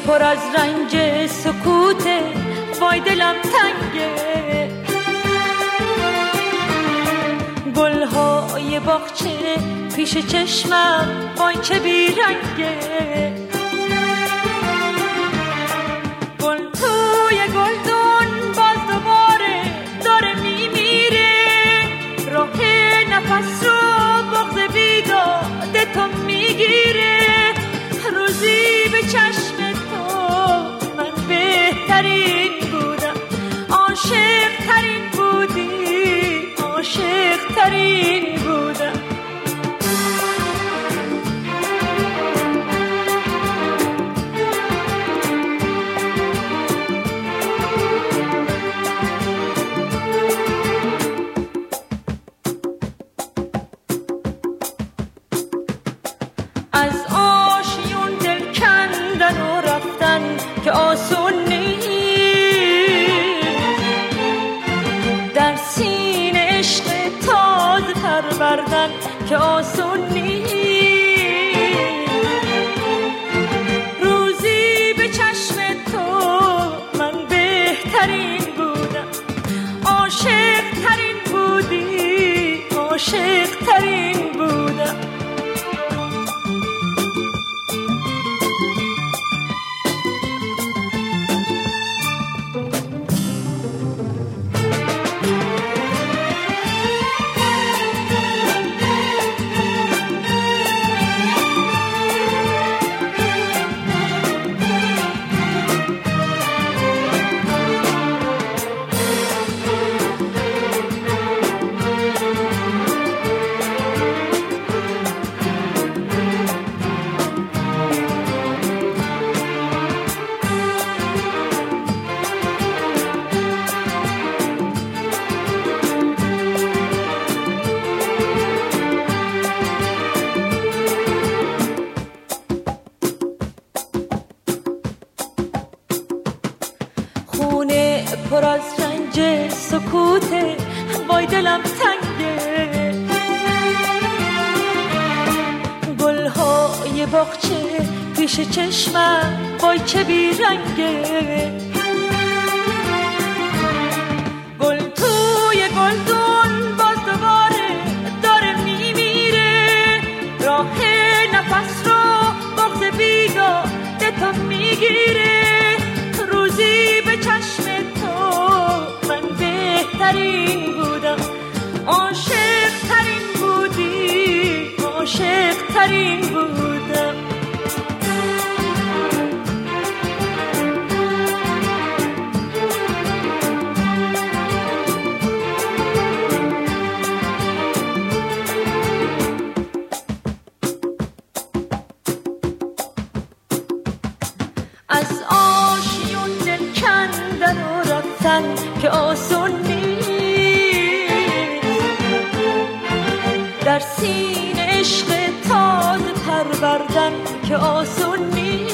پر از رنج سکوته، وای دلم تنگه. گلهای باغچه پیش چشمم، وای چه بیرنگه. گل توی گلدون باز دوباره داره میمیره، راه نفس رو بغض بیداد تو میگیره. روزی به چشم تو من بهترین بودم، عاشق ترین بودی، عاشق ترین بودم. از آشیون دل کندن و رفتن که آسون نیست، در سینه عشق تازه پروردن که آسون نیست. روزی به چشم تو من بهترین بودم، عاشق ترین بودی، عاشق ترین بودم. خونه پر از رنج سکوته، وای دلم تنگه. گلهای باغچه پیش چشمم، وای چه بیرنگه. گل توی گلدون باز دوباره داره میمیره، راه نفس رو بغض بیداد تو میگیره. روزی به چشم تو من بهترین بودم، عاشق ترین بودی، عاشق ترین بودم. از آشیون دل کندن و رفتن که آسون نیست، در سینه عشق تازه پروردن که آسون نیست.